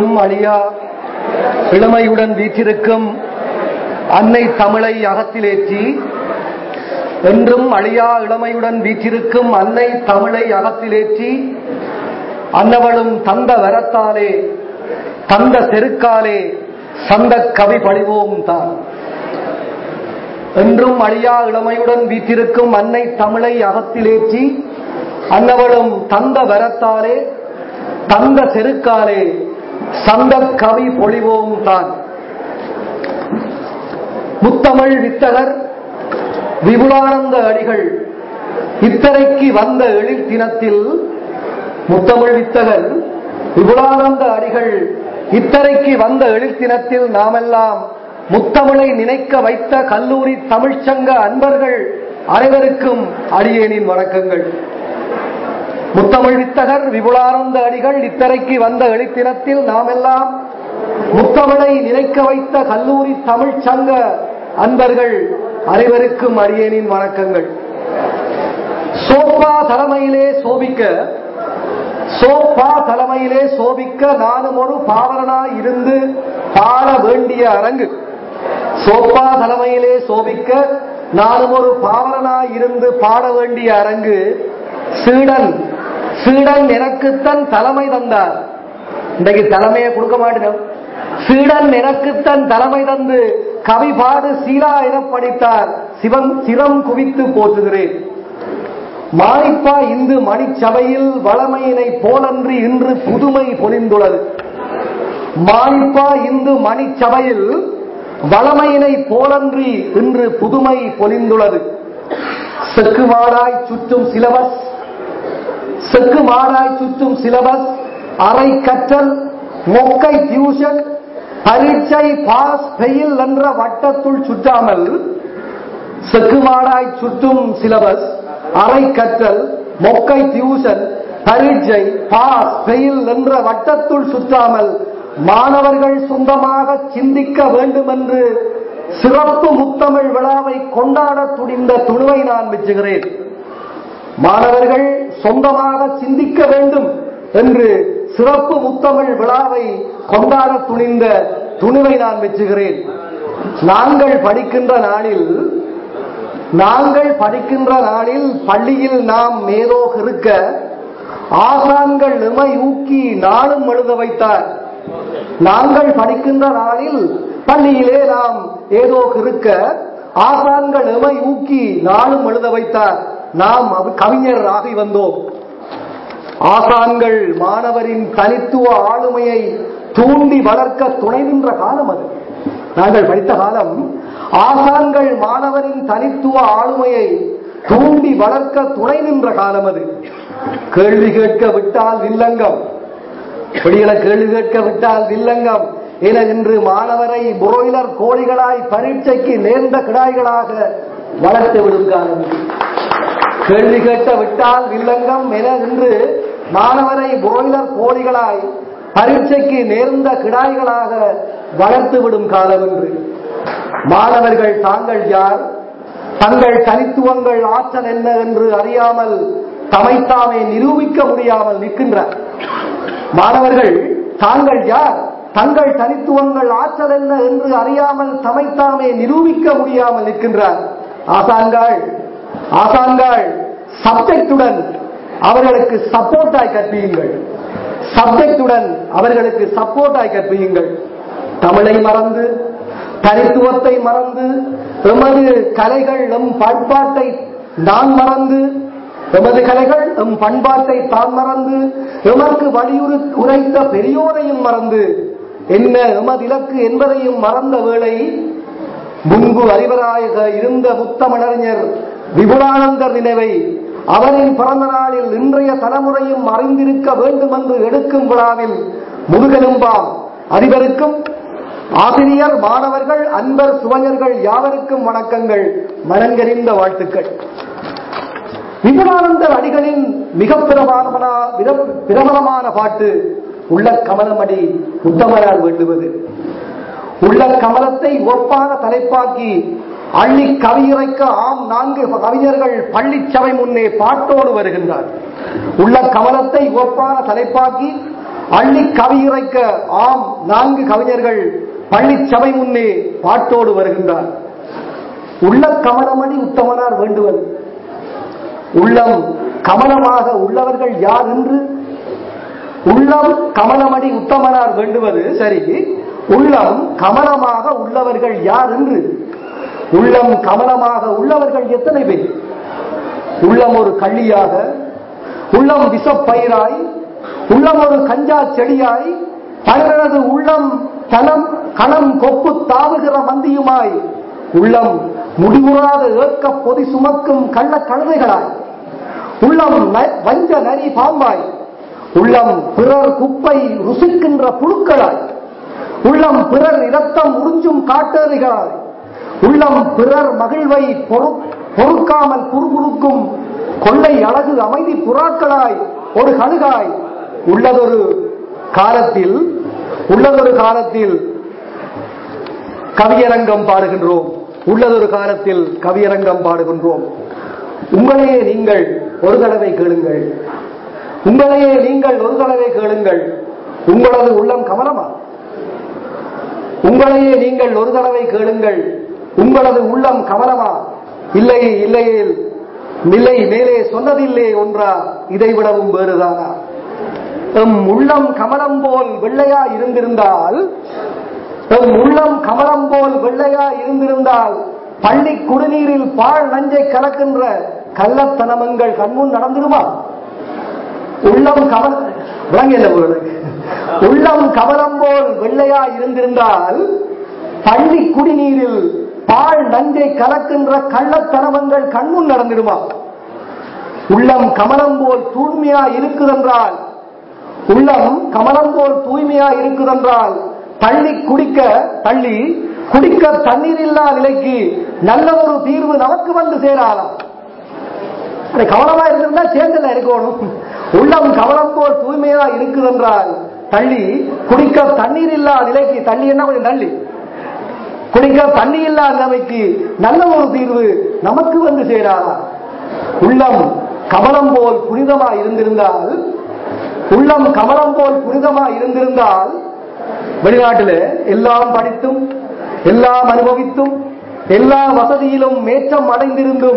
என்றும் அழியா இளமையுடன் வீற்றிருக்கும் அன்னை தமிழை அகத்திலேற்றி என்றும் அழியா இளமையுடன் வீற்றிருக்கும் அன்னை தமிழை அகத்திலேற்றி அன்னவளும் தந்த வரத்தாலே தந்த செருக்காலே சந்த கவி பழிவோம் தான். என்றும் அழியா இளமையுடன் வீற்றிருக்கும் அன்னை தமிழை அகத்திலேற்றி அன்னவளும் தந்த வரத்தாலே தந்த செருக்காலே சந்த கவி பொழிவோம் தான். முத்தமிழ் வித்தகர் விபுலானந்த அடிகள் இத்தரைக்கு வந்த எழில் தினத்தில் முத்தமிழ் வித்தகர் விபுலானந்த அடிகள் இத்தரைக்கு வந்த எழில் தினத்தில் நாமெல்லாம் முத்தமிழை நினைக்க வைத்த கல்லூரி தமிழ்ச்சங்க அன்பர்கள் அனைவருக்கும் அடியேனின் வணக்கங்கள். முத்தமிழ் வித்தகர் விபுலானந்த அடிகள் இத்தரைக்கு வந்த எழில் தினத்தில் நாமெல்லாம் முத்தமிழை நினைக்க வைத்த கல்லூரி தமிழ்ச்சங்க அன்பர்கள் அனைவருக்கும் அடியேனின் வணக்கங்கள். சோப்பா தலைமையிலே சோபிக்க நானும் ஒரு பாவலனாய் இருந்து பாட வேண்டிய அரங்கு. சோப்பா தலைமையிலே சோபிக்க நானும் ஒரு பாவலனாய் இருந்து பாட வேண்டிய அரங்கு. சீடன் எனக்குத்தன் தலைமை தந்தார். இன்றைக்கு தலைமையை கொடுக்க மாட்டேன். சீடன் எனக்குத்தன் தலைமை தந்து கவி பாடு சீலா என படித்தார். சிரம் குவித்து போற்றுகிறேன். மாணிப்பா இந்து மணிச்சபையில் வளமையினை போலன்றி இன்று புதுமை பொலிந்துள்ளது. மாணிப்பா இந்து மணிச்சபையில் வளமையினை போலன்றி இன்று புதுமை பொலிந்துள்ளது. செக்கு மாடாய் சுற்றும் சிலபஸ் அரை கற்றல் மொக்கை டியூஷன் பரீட்சை பாஸ் பெயில் என்ற வட்டத்துள் சுற்றாமல் செக்குமாடாய் சுற்றும் சிலபஸ் அரை கற்றல் மொக்கை டியூஷன் பரீட்சை பாஸ் பெயில் என்ற வட்டத்துள் சுற்றாமல் மாணவர்கள் சொந்தமாக சிந்திக்க வேண்டும் என்று சிறப்பு முத்தமிழ் விழாவை கொண்டாட துணிந்த துணிவை நான் மெச்சுகிறேன். மாணவர்கள் சொந்தமாக சிந்திக்க வேண்டும் என்று சிறப்பு முத்தமிழ் விழாவை கொண்டாட துணிந்த துணிவை நான் மெச்சுகிறேன். நாங்கள் படிக்கின்ற நாளில் பள்ளியில் நாம் மேலோ இருக்க ஆசான்கள் எமை ஊக்கி நாளும் எழுத வைத்தார். நாங்கள் படிக்கின்ற நாளில் பள்ளியிலே நாம் ஏதோ இருக்க ஆசான்கள் எமை ஊக்கி நாளும் எழுத வைத்தார். நாம் கவிஞர் ஆகி வந்தோம். ஆசான்கள் மாணவரின் தனித்துவ ஆளுமையை தூண்டி வளர்க்க துணை நின்ற காலம் அது. நாங்கள் படித்த காலம் ஆசான்கள் மாணவரின் தனித்துவ ஆளுமையை தூண்டி வளர்க்க துணை நின்ற காலம் அது. கேள்வி கேட்க விட்டால் வில்லங்கம், கேள்வி கேட்க விட்டால் வில்லங்கம் என இன்று மாணவரை புரோயிலர் கோழிகளாய் பரீட்சைக்கு நேர்ந்த கிடாய்களாக வளர்த்து விடும் காலம். கேள்வி கேட்க விட்டால் வில்லங்கம் என இன்று மாணவரை புரோயிலர் கோழிகளாய் பரீட்சைக்கு நேர்ந்த கிடாய்களாக வளர்த்து விடும் காலம் என்று. மாணவர்கள் தாங்கள் யார், தங்கள் தனித்துவங்கள் ஆற்றல் என்ன என்று அறியாமல் தமைத்தாமே நிரூபிக்க முடியாமல் நிற்கின்றார். மாணவர்கள் தாங்கள் யார், தங்கள் தனித்துவங்கள் ஆற்றல் என்ன என்று அறியாமல் தமைத்தாமே நிரூபிக்க முடியாமல் நிற்கின்றார். ஆசான்கள் சப்ஜெக்டுடன் அவர்களுக்கு சப்போர்ட்டாய் கற்பியுங்கள். தமிழை மறந்து தனித்துவத்தை மறந்து எமது கலைகள் எம் பண்பாட்டை நான் மறந்து எமக்கு உரைத்த பெரியோரையும் மறந்து என்ன எமது இலக்கு என்பதையும் மறந்த வேளை முன்பு அறிவராக இருந்த முத்தமிழறிஞர் விபுலானந்தர் நினைவை அவரின் பிறந்த நாளில் இன்றைய தலைமுறையும் அறிந்திருக்க வேண்டும் என்று எடுக்கும் விழாவில் முருகெலும்பாம் அதிபருக்கும் ஆசிரியர், மாணவர்கள், அன்பர், சுவஞர்கள் யாவருக்கும் வணக்கங்கள், மனங்கரிந்த வாழ்த்துக்கள். விபுலானந்தர் அடிகளின் மிக பிரபலமான பாட்டு உள்ள கமலமடி உத்தமரால் வேண்டுவது. உள்ள கமலத்தை ஒப்பான தலைப்பாக்கி அள்ளி கவியுரைக்க 4 கவிஞர்கள் பள்ளிச்சபை முன்னே பாட்டோடு வருகின்றார். உள்ள கமலத்தை ஒப்பான தலைப்பாக்கி அள்ளி கவியிறைக்க ஆம் 4 கவிஞர்கள் பள்ளி சபை முன்னே பாட்டோடு வருகின்றார். உள்ள கமலமணி உத்தமனார் வேண்டுவது. உள்ளம் கமலமாக உள்ளவர்கள் யார் என்று உள்ளம் கமலமணி உத்தமனார் வேண்டுவது சரி. உள்ளம் கமலமாக உள்ளவர்கள் யார் என்று உள்ளம் கமலமாக உள்ளவர்கள் எத்தனை பேர்? உள்ளம் ஒரு கள்ளியாக, உள்ளம் விஷப்பயிராய், உள்ளம் ஒரு கஞ்சா செடியாய், பலரது உள்ளம் தனம் கணம் கொப்பு தாவுகிற மந்தியுமாய், உள்ளம் முடிவுறாத ஏற்க பொதி சுமக்கும் கள்ள கழுதைகளாய், உள்ளம் வஞ்ச நரி பாம்பாய், உள்ளம் பிறர் குப்பை ருசிக்கின்ற புழுக்களாய், உள்ளம் பிறர் இரத்தம் உறிஞ்சும் காட்டேறிகளாய், உள்ளம் பிறர் மகிழ்வை பொறுக்காமல் குறுகுறுக்கும் கொள்ளை அழகு அமைதி புறாக்களாய் ஒரு கழுகாய் உள்ளதொரு காலத்தில் கவியரங்கம் பாடுகின்றோம். உள்ளதொரு காலத்தில் கவியரங்கம் பாடுகின்றோம். உங்களையே நீங்கள் ஒரு தடவை கேளுங்கள். உங்களையே நீங்கள் ஒரு தடவை கேளுங்கள். உங்களது உள்ளம் கமலமா? உங்களையே நீங்கள் ஒரு தடவை கேளுங்கள். உங்களது உள்ளம் கமலமா? இல்லையே இல்லையே நிலை மேலே சொன்னதில்லை ஒன்றா இதைவிடவும் வேறுதானா? எம் உள்ளம் கமலம் போல் வெள்ளையா இருந்திருந்தால், எம் உள்ளம் கமலம் போல் வெள்ளையா இருந்திருந்தால் பள்ளி குடிநீரில் பால் நஞ்சை கலக்கின்ற கள்ளத்தனமங்கள் கண்முன் நடந்துருமா? உள்ளம் உள்ளம் கமலம் போல் வெள்ளையா இருந்திருந்தால் பள்ளி குடிநீரில் பால் நஞ்சை கலக்கின்ற கள்ளத்தனமங்கள் கண்முன் நடந்துடுமா? உள்ளம் கமலம் போல் தூய்மையா இருக்குதென்றால், உள்ளம் கமலம் போல் தூய்மையா இருக்குதென்றால் பள்ளி குடிக்க தண்ணீர் இல்லா நிலைக்கு நல்ல ஒரு தீர்வு நமக்கு வந்து சேராதா? கவனமா இருந்திருந்தா சேர்ந்தல இருக்கணும். உள்ளம் கவனம் போல் தூய்மையா இருக்குதென்றால் குடிக்க தண்ணீர் இல்லா நிலைக்கு, தள்ளி என்ன கொஞ்சம் தள்ளி குடிக்க தண்ணி இல்லா நிலைமைக்கு நல்ல ஒரு தீர்வு நமக்கு வந்து சேராதா? உள்ளம் கமலம் போல் புனிதமா இருந்திருந்தால், உள்ளம் கமலம் போல் புனிதமா இருந்திருந்தால் வெளிநாட்டில் எல்லாம் படித்தும் எல்லாம் அனுபவித்தும் எல்லா வசதியிலும் மேற்றம் அடைந்திருந்தும்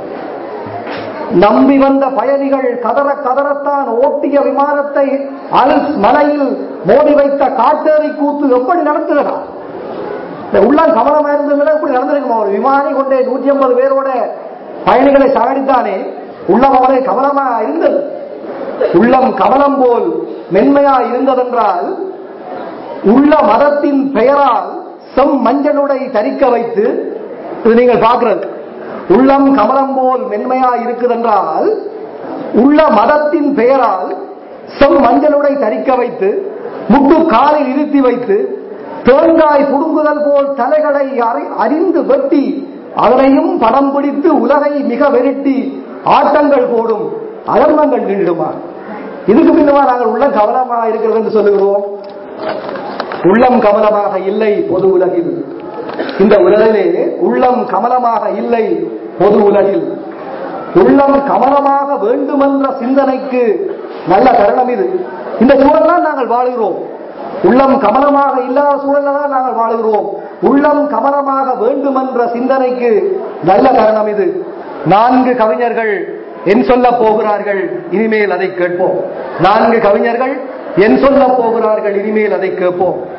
நம்பி வந்த பயணிகள் கதறத்தான் ஓட்டிய விமானத்தை அல்ஸ் மலையில் மோடி வைத்த காட்டேரி கூத்து எப்படி நடத்துகிறார்? உள்ளம் கமலமா இருந்ததுல இப்படி நடந்திருக்குமா? ஒரு விமானி கொண்டே 150 பேரோட பயணிகளை சாகடித்தானே, உள்ளம் அவரை கமலமா இருந்தது. உள்ளம் கமலம் போல் மென்மையா இருந்ததென்றால் உள்ள மதத்தின் பெயரால் செம் மஞ்சளுடை தரிக்க வைத்து, இது நீங்கள் பார்க்கிறது, உள்ளம் கமலம் போல் மென்மையா இருக்குதென்றால் உள்ள மதத்தின் பெயரால் செம் மஞ்சளுடை தரிக்க வைத்து முட்டு காலில் இருத்தி வைத்து தேங்காய் புடுங்குதல் போல் தலைகளை அறிந்து வெட்டி அதனையும் படம் பிடித்து உலகை மிக வெருட்டி ஆட்டங்கள் போடும் அதர்மங்கள் நின்றுமா? இதுக்கு பின்னமா நாங்கள் உள்ளம் கமலமாக இருக்கிறது என்று சொல்லுகிறோம். உள்ளம் கமலமாக இல்லை பொது உலகில். இந்த உலகிலே உள்ளம் கமலமாக இல்லை பொது உலகில். உள்ளம் கமலமாக வேண்டுமென்ற சிந்தனைக்கு நல்ல தருணம் இது. இந்த சூழல் நாங்கள் வாழுகிறோம். உள்ளம் கமலமாக இல்லாத சூழலில் தான் நாங்கள் வாழுகிறோம். உள்ளம் கமலமாக வேண்டுமென்ற சிந்தனைக்கு நல்ல தருணம் இது. 4 கவிஞர்கள் என் சொல்ல போகிறார்கள், இனிமேல் அதை கேட்போம். 4 கவிஞர்கள் என் சொல்ல போகிறார்கள், இனிமேல் அதை கேட்போம்.